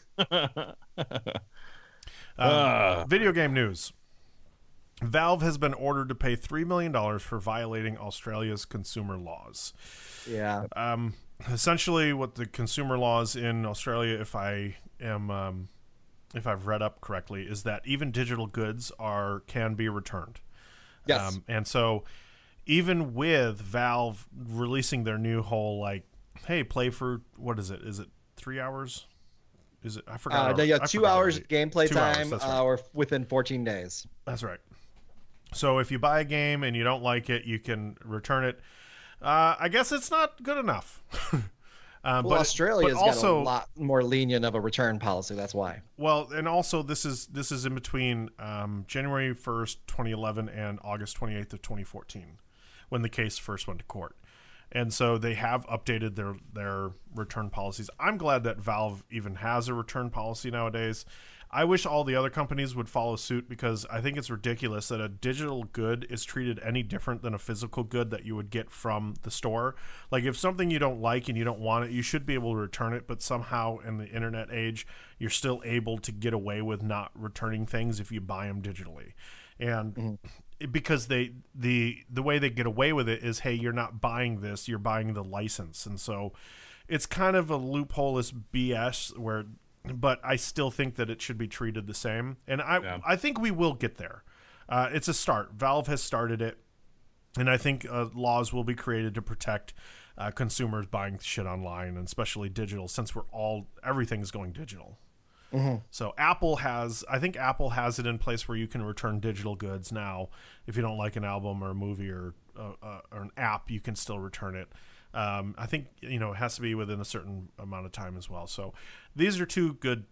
right. Video game news. Valve has been ordered to pay $3 million for violating Australia's consumer laws. Yeah. Essentially, what the consumer laws in Australia, if I've read up correctly, is that even digital goods can be returned. Yes. And so, even with Valve releasing their new whole hey, play for what is it? Is it 3 hours? Is it? I forgot. You I got 2 forgot hours already. gameplay 2 hours, time, that's right. or within 14 days. That's right. So if you buy a game and you don't like it, you can return it. I guess it's not good enough. Well, Australia's also, got a lot more lenient of a return policy. That's why. well, and also this is in between January 1st, 2011 and August 28th of 2014 when the case first went to court. And so they have updated their return policies. I'm glad that Valve even has a return policy nowadays. I wish all the other companies would follow suit because I think it's ridiculous that a digital good is treated any different than a physical good that you would get from the store. Like if something you don't like and you don't want it, you should be able to return it, but somehow in the internet age, you're still able to get away with not returning things if you buy them digitally. And because the way they get away with it is, hey, you're not buying this, you're buying the license. And so it's kind of a loophole-less BS where, but I still think that it should be treated the same. And I think we will get there. It's a start. Valve has started it. And I think laws will be created to protect consumers buying shit online, and especially digital, since everything's going digital. So I think Apple has it in place where you can return digital goods now. If you don't like an album or a movie or an app, you can still return it. I think it has to be within a certain amount of time as well. So these are two good.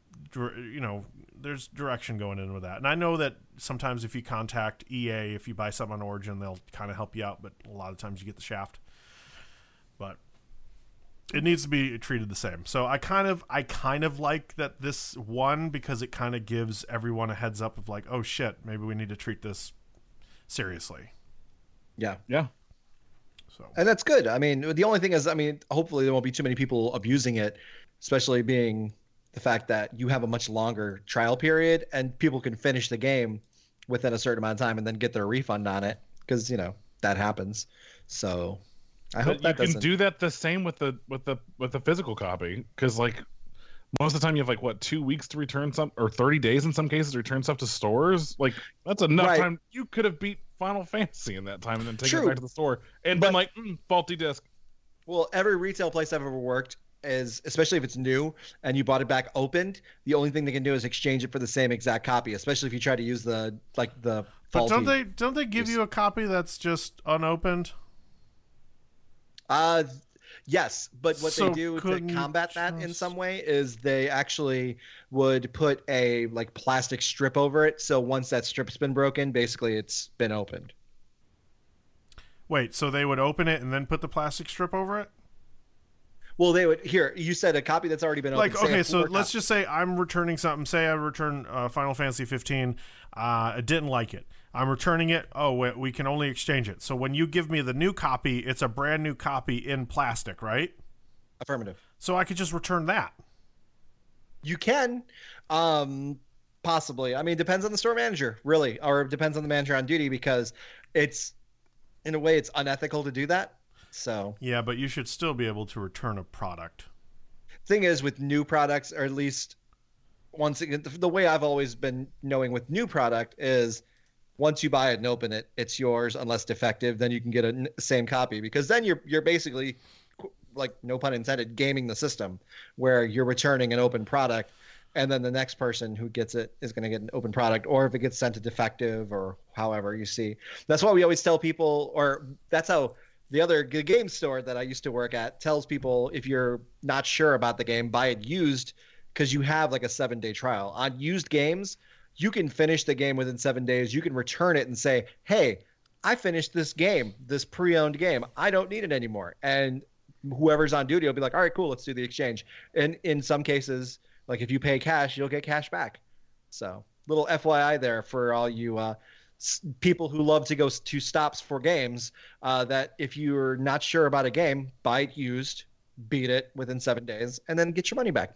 There's direction going in with that, and I know that sometimes if you contact EA, if you buy something on Origin, they'll kind of help you out, but a lot of times you get the shaft. But it needs to be treated the same. So I kind of like that this won because it kind of gives everyone a heads up of like, oh shit, maybe we need to treat this seriously. Yeah. Yeah. So And that's good. I mean, the only thing is, I mean, hopefully there won't be too many people abusing it, especially being the fact that you have a much longer trial period and people can finish the game within a certain amount of time and then get their refund on it because, you know, that happens. So I hope But that you can doesn't. do that the same with the physical copy, because like most of the time you have like what 2 weeks to return some, or 30 days in some cases to return stuff to stores. Like that's enough Right. time. You could have beat Final Fantasy in that time and then taken it True. back to the store and been like faulty disc. Well, every retail place I've ever worked is, especially if it's new and you bought it back opened, the only thing they can do is exchange it for the same exact copy, especially if you try to use the but faulty. don't they give you a copy that's just unopened? Yes, but what So they do to couldn't combat that in just- some way is they actually would put a like plastic strip over it. So once that strip's been broken, basically it's been opened. Wait, so they would open it and then put the plastic strip over it? Well, they would here. You said a copy that's already been Like, opened. say a okay, so 4 let's copy. just say I'm returning something. Say I return Final Fantasy 15. I didn't like it. I'm returning it. Oh, we can only exchange it. So when you give me the new copy, it's a brand new copy in plastic, right? Affirmative. So I could just return that. You can, possibly. I mean, it depends on the store manager, really, or it depends on the manager on duty because it's, in a way, it's unethical to do that. So Yeah, but you should still be able to return a product. thing is with new products, or at least once again, the way I've always been knowing with new product is once you buy it and open it, it's yours unless defective. Then you can get a same copy because then you're basically, like, no pun intended, gaming the system where you're returning an open product and then the next person who gets it is going to get an open product, or if it gets sent to defective or however you see. That's why we always tell people, or that's how the game store that I used to work at tells people, if you're not sure about the game, buy it used, because you have like a 7-day trial. On used games, you can finish the game within 7 days. You can return it and say, hey, I finished this game, this pre-owned game. I don't need it anymore. And whoever's on duty will be like, all right, cool, let's do the exchange. And in some cases, like if you pay cash, you'll get cash back. So little FYI there for all you people who love to go to stops for games, that if you're not sure about a game, buy it used, beat it within 7 days, and then get your money back.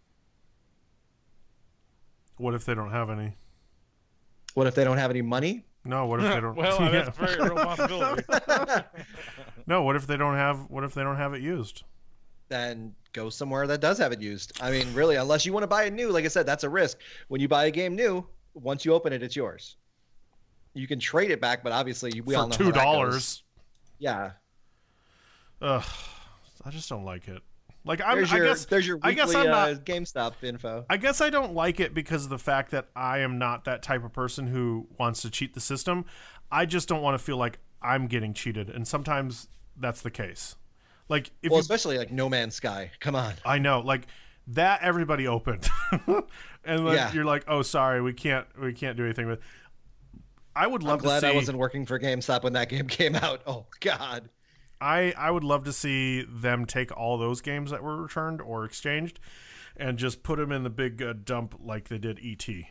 What if they don't have any? What if they don't have any money? No, what if they don't? Well, Yeah. that's a very real possibility. No, what if they don't have it used? Then go somewhere that does have it used. I mean, really, unless you want to buy it new, like I said, that's a risk. When you buy a game new, once you open it, it's yours. You can trade it back, but obviously we all For know how that goes. $2. Yeah. Ugh, I just don't like it. Like There's your I weekly guess I'm not. GameStop info. I guess I don't like it because of the fact that I am not that type of person who wants to cheat the system. I just don't want to feel like I'm getting cheated, and sometimes that's the case. Like if Well, you, especially like No Man's Sky. Come on. I know, like that everybody opened, and like, Yeah. you're like, oh, sorry, we can't do anything with. I would I'm love glad to see. I wasn't working for GameStop when that game came out. Oh God. I would love to see them take all those games that were returned or exchanged, and just put them in the big dump like they did E.T.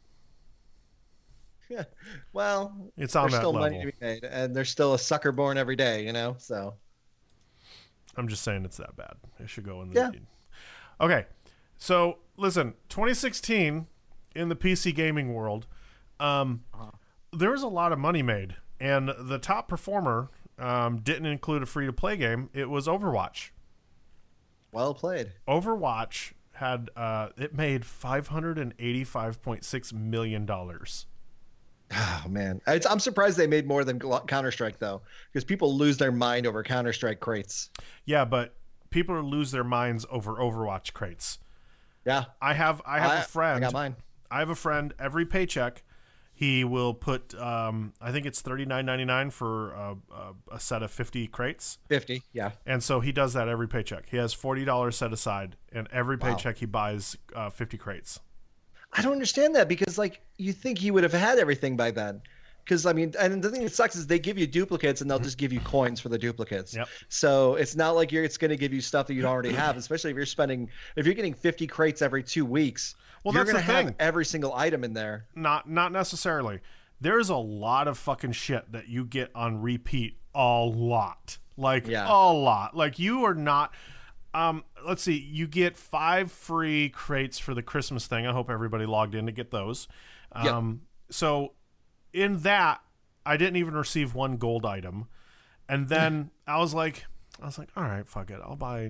Yeah. Well, It's on there's that still level. money to be made, and there's still a sucker born every day, you know. So I'm just saying it's that bad. It should go in the Yeah. Okay. So listen, 2016 in the PC gaming world, there was a lot of money made, and the top performer didn't include a free-to-play game. It was Overwatch. well played. Overwatch had it made $585.6 million. Oh man, I'm surprised they made more than Counter Strike though, because people lose their mind over Counter Strike crates. Yeah, but people lose their minds over Overwatch crates. Yeah, I have a friend. I got mine. I have a friend. Every paycheck, he will put. I think it's $39.99 for a set of 50 crates, 50. Yeah. and so he does that every paycheck. He has $40 set aside, and every Wow. paycheck he buys 50 crates. I don't understand that because like you think he would have had everything by then. Because I mean, and the thing that sucks is they give you duplicates and they'll just give you coins for the duplicates. Yep. So it's not like it's going to give you stuff that you already have, especially if you're getting 50 crates every 2 weeks. Well, you're that's going to the have thing. every single item in there. Not necessarily. There's a lot of fucking shit that you get on repeat. A lot. Like Yeah. a lot. Like you are not. Let's see. You get 5 free crates for the Christmas thing. I hope everybody logged in to get those. Yep. So in that, I didn't even receive 1 gold item, and then I was like, all right, fuck it. I'll buy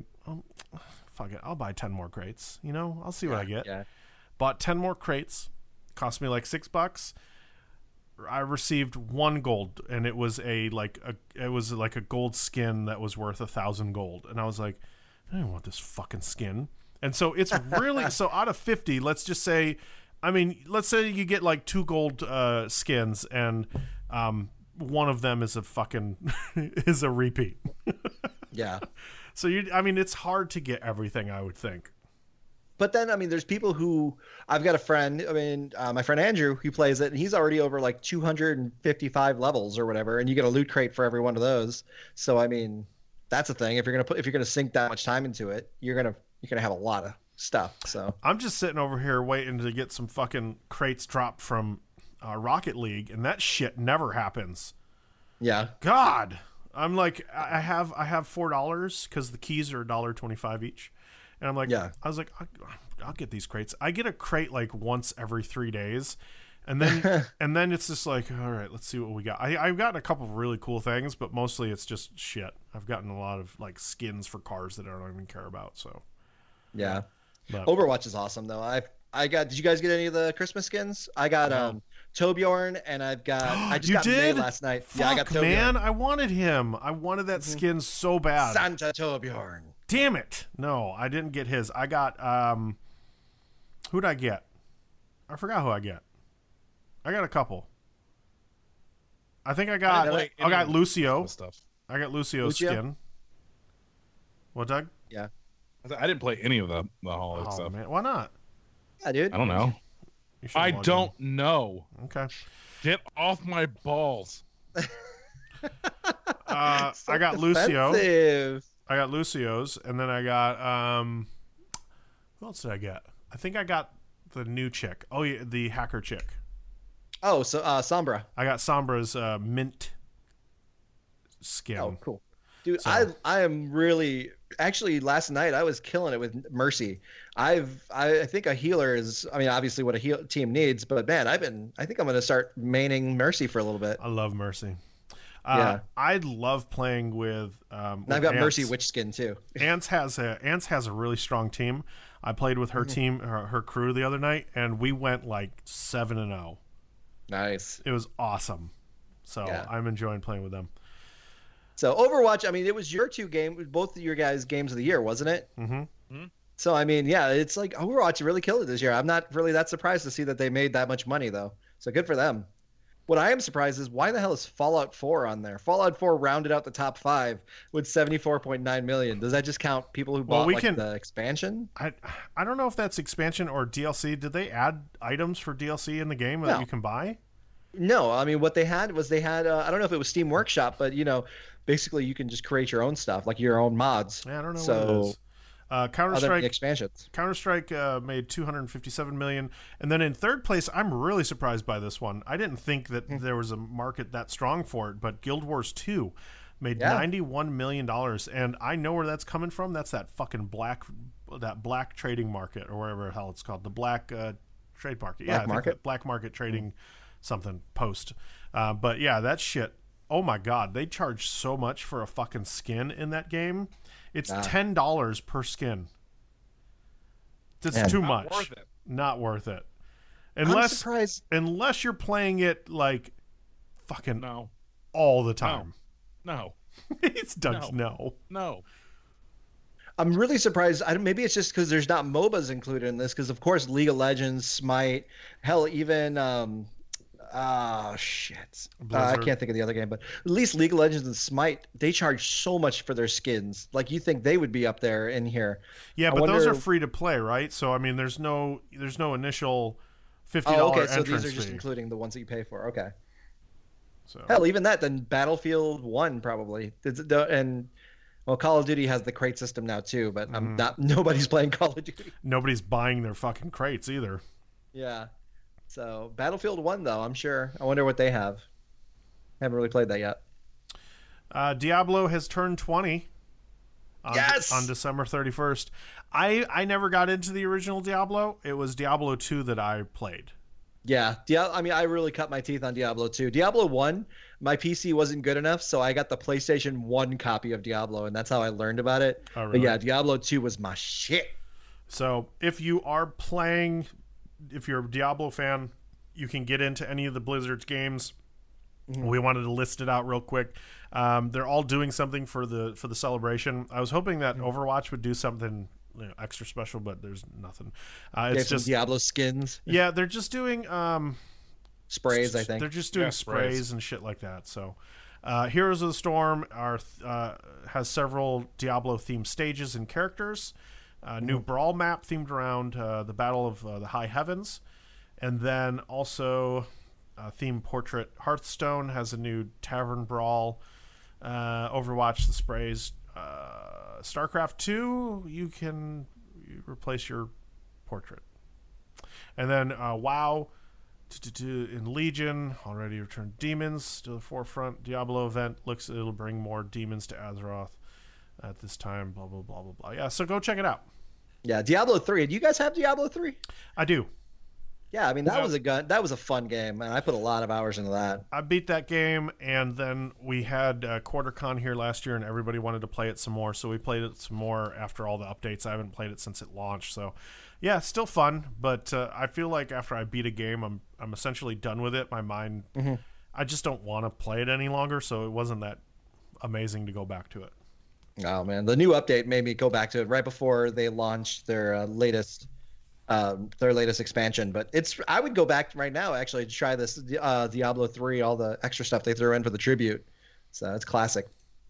10 more crates. You know, I'll see what I get. Yeah. Bought 10 more crates. Cost me like $6. I received 1 gold, and it was like a gold skin that was worth 1,000 gold, and I was like, I don't want this fucking skin. And so it's really so out of 50. Let's just say, let's say you get like 2 gold skins, and one of them is is a repeat. Yeah. So it's hard to get everything, I would think. But then, there's people who I've got a friend. My friend Andrew, who plays it, and he's already over like 255 levels or whatever, and you get a loot crate for every one of those. So that's the thing. If you're gonna sink that much time into it, you're gonna have a lot of stuff. So I'm just sitting over here waiting to get some fucking crates dropped from Rocket League, and that shit never happens. yeah, God, I'm like, I have $4 because the keys are $1.25 each. And I'm like, Yeah. I was like, I'll get these crates. I get a crate like once every 3 days, and then it's just like, all right, let's see what we got. I've gotten a couple of really cool things, but mostly it's just shit. I've gotten a lot of like skins for cars that I don't even care about. So yeah. but, Overwatch is awesome though. I got. Did you guys get any of the Christmas skins? I got Torbjorn, and I just you got May did last night. Fuck, Yeah, I got Torbjorn. man, I wanted him. I wanted that skin so bad. Santa Torbjorn. Damn it! No, I didn't get his. I got who'd I get? I forgot who I get. I got a couple. I think I got Lucio. Stuff. I got Lucio's Lucio? skin. What, Doug? Yeah. I didn't play any of the holiday Oh stuff. man, why not? Yeah, dude. I don't know. You should I log don't know. in. Okay. Get off my balls. I got Lucio. Defensive. I got Lucio's, and then I got who else did I get? I think I got the new chick. Oh yeah, the hacker chick. Oh, so Sombra. I got Sombra's mint skin. Oh, cool. Dude, So- I am really actually last night I was killing it with Mercy. I think a healer is obviously what a team needs, but man, I think I'm gonna start maining Mercy for a little bit. I love Mercy. Yeah. I love playing with. And I've got Ants. Mercy Witch skin too. Ants has a really strong team. I played with her team, her crew the other night, and we went like 7-0. Nice. It was awesome. So Yeah. I'm enjoying playing with them. So Overwatch, it was your both of your guys' games of the year, wasn't it? Mm-hmm. So yeah, it's like Overwatch really killed it this year. I'm not really that surprised to see that they made that much money though. So good for them. What I am surprised is why the hell is Fallout 4 on there? Fallout 4 rounded out the top 5 with 74.9 million. Does that just count people who bought the expansion? I don't know if that's expansion or DLC. Did they add items for DLC in the game that you can buy? No, what they had was I don't know if it was Steam Workshop, but basically you can just create your own stuff, like your own mods. Yeah, I don't know So, what it is. Counter-Strike expansions. Counter-Strike made 257 million, and then in third place, I'm really surprised by this one. I didn't think that there was a market that strong for it, but Guild Wars 2 made $91 million, and I know where that's coming from. That's that fucking black trading market, or whatever the hell it's called, the black trade market. Black market? Black market trading something post. But yeah, that shit. Oh my god, they charge so much for a fucking skin in that game. It's $10 per skin. That's too much. Not worth it. Not worth it. I'm surprised. Unless you're playing it like fucking No. all the time. No. It's Doug's no. No. I'm really surprised. Maybe it's just because there's not MOBAs included in this. Because of course, League of Legends, Smite, hell, even shit. I can't think of the other game, but at least League of Legends and Smite, they charge so much for their skins. Like you think they would be up there in here? Yeah, but those are free to play, right? So I mean, there's no initial $50 okay, so entrance these are just fee. including the ones that you pay for. Okay. So Hell, even that, then Battlefield 1 probably. And well, Call of Duty has the crate system now too, but nobody's playing Call of Duty. nobody's buying their fucking crates either. Yeah. So Battlefield 1 though, I'm sure. I wonder what they have. Haven't really played that yet. Diablo has turned 20 Yes! on December 31st. I never got into the original Diablo. It was Diablo 2 that I played. Yeah, I mean, I really cut my teeth on Diablo 2. Diablo 1, my PC wasn't good enough, so I got the PlayStation 1 copy of Diablo, and that's how I learned about it. Oh, really? But yeah, Diablo 2 was my shit. So if you are playing, if you're a Diablo fan, you can get into any of the Blizzard's games. We wanted to list it out real quick. They're all doing something for the celebration. I was hoping that Overwatch would do something extra special, but there's nothing. It's just Diablo skins. Yeah, they're just doing Sprays, I think. They're just doing sprays and shit like that. So, Heroes of the Storm has several Diablo themed stages and characters. New brawl map themed around the Battle of the High Heavens, and then also theme portrait. Hearthstone has a new tavern brawl. Overwatch, the sprays. StarCraft 2, you replace your portrait. And then WoW, in Legion, already returned demons to the forefront. Diablo event looks it'll bring more demons to Azeroth at this time. Blah blah blah blah blah. Yeah, so go check it out. Yeah, Diablo 3. Do you guys have Diablo 3? I do. Yeah, I mean that was a fun game, and I put a lot of hours into that. I beat that game, and then we had QuarterCon here last year, and everybody wanted to play it some more, so we played it some more after all the updates. I haven't played it since it launched, so yeah, it's still fun, but I feel like after I beat a game, I'm essentially done with it. My mind, I just don't want to play it any longer, so it wasn't that amazing to go back to it. Oh man, the new update made me go back to it right before they launched their latest expansion. But I would go back right now actually to try this Diablo 3, all the extra stuff they threw in for the tribute. So it's classic.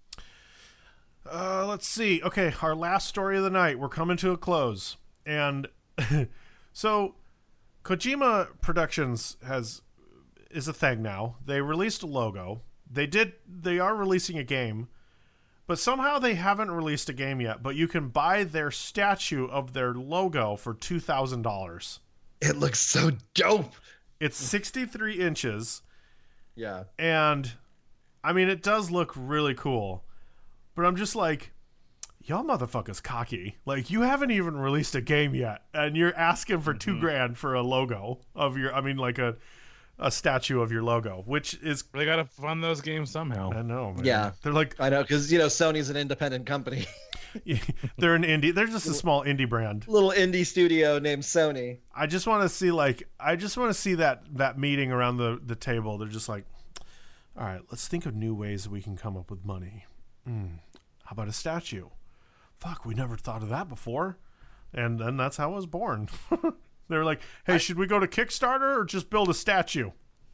Let's see. Okay, our last story of the night. We're coming to a close, and so Kojima Productions is a thing now. They released a logo. They are releasing a game. But somehow they haven't released a game yet, but you can buy their statue of their logo for $2,000. It looks so dope. It's 63 inches. Yeah. And, I mean, it does look really cool. But I'm just like, y'all motherfuckers cocky. Like, you haven't even released a game yet, and you're asking for $2,000 for a logo of your, I mean, like a statue of your logo, which is... They gotta fund those games somehow. I know, man. Yeah. They're like... I know, because, Sony's an independent company. They're an indie... They're just a small indie brand. Little indie studio named Sony. I just want to see that meeting around the table. They're just like, all right, let's think of new ways that we can come up with money. How about a statue? Fuck, we never thought of that before. And then that's how it was born. They were like, hey, should we go to Kickstarter or just build a statue?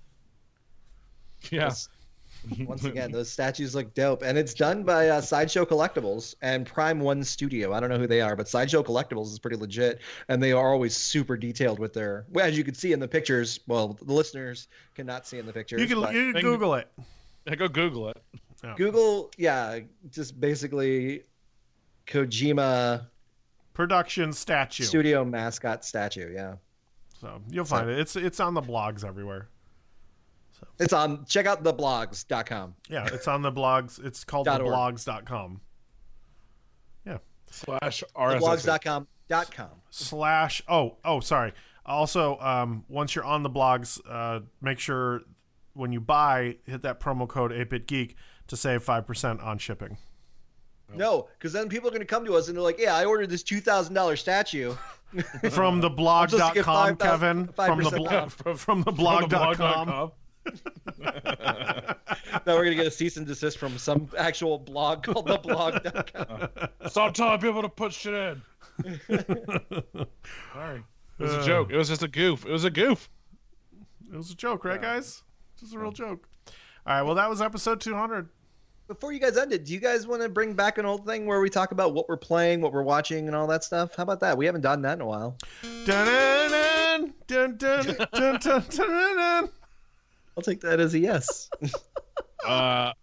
Yeah. Once again, those statues look dope. And it's done by Sideshow Collectibles and Prime One Studio. I don't know who they are, but Sideshow Collectibles is pretty legit. And they are always super detailed with their... Well, as you can see in the pictures, well, the listeners cannot see in the pictures. You can Google it. Yeah, go Google it. Yeah. Google, just basically Kojima... Production statue. Studio mascot statue, yeah. So you'll find it. It's on the blogs everywhere. So it's on. Check out theblogs.com. Yeah, it's on the blogs. It's called theblogs.com. Yeah. /RSS. Theblogs.com. Sorry. Also, once you're on the blogs, make sure when you buy, hit that promo code 8BitGeek to save 5% on shipping. No, because then people are going to come to us and they're like, yeah, I ordered this $2,000 statue. From the blog.com, Kevin. From the blog.com. Now we're going to get a cease and desist from some actual blog called theblog.com. Stop telling people to put shit in. Sorry. It was a joke. It was just a goof. It was a goof. It was a joke, right, guys? Just a real joke. All right, well, that was episode 200. Before you guys end it, do you guys want to bring back an old thing where we talk about what we're playing, what we're watching, and all that stuff? How about that? We haven't done that in a while. Dun, dun, dun, dun, dun, dun, dun, dun. I'll take that as a yes. Playing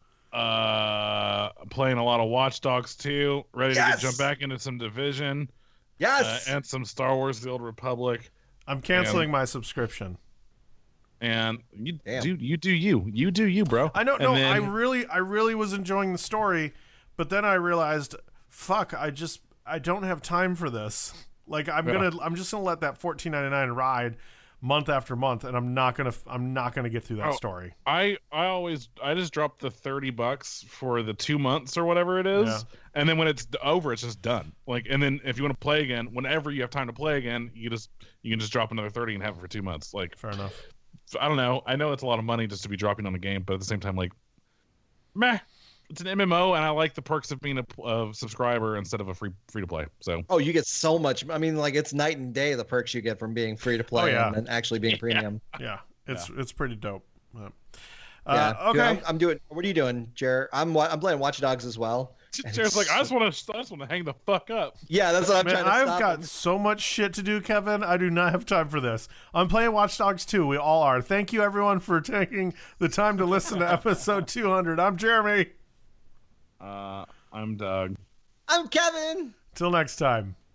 a lot of Watch Dogs 2. Ready to jump back into some Division. Yes. And some Star Wars: The Old Republic. I'm canceling my subscription. And you Damn. do you, bro. I know. And No, then- I really was enjoying the story, but then I realized, fuck, I don't have time for this. Like I'm just gonna let that $14.99 ride month after month, and I'm not gonna get through that story. I just dropped the $30 for the 2 months or whatever it is, Yeah. and then when it's over, it's just done. Like, and then if you want to play again, whenever you have time to play again, you can just drop another 30 and have it for 2 months. Like, Fair enough. I don't know. I know it's a lot of money just to be dropping on a game, but at the same time, like, meh. It's an MMO, and I like the perks of being a subscriber instead of a free to play. So, Oh, you get so much. I mean, like it's night and day the perks you get from being free to play Oh, yeah. and actually being premium. Yeah, it's pretty dope. Yeah. Okay. Dude, I'm doing. What are you doing, Jared? I'm playing Watch Dogs as well. And Jared's like, it's- I just want to hang the fuck up. Yeah, that's what I'm Man, trying to I've stop got him. so much shit to do, Kevin. I do not have time for this. I'm playing Watch Dogs 2. We all are. Thank you, everyone, for taking the time to listen to episode 200. I'm Jeremy. I'm Doug. I'm Kevin. Till next time.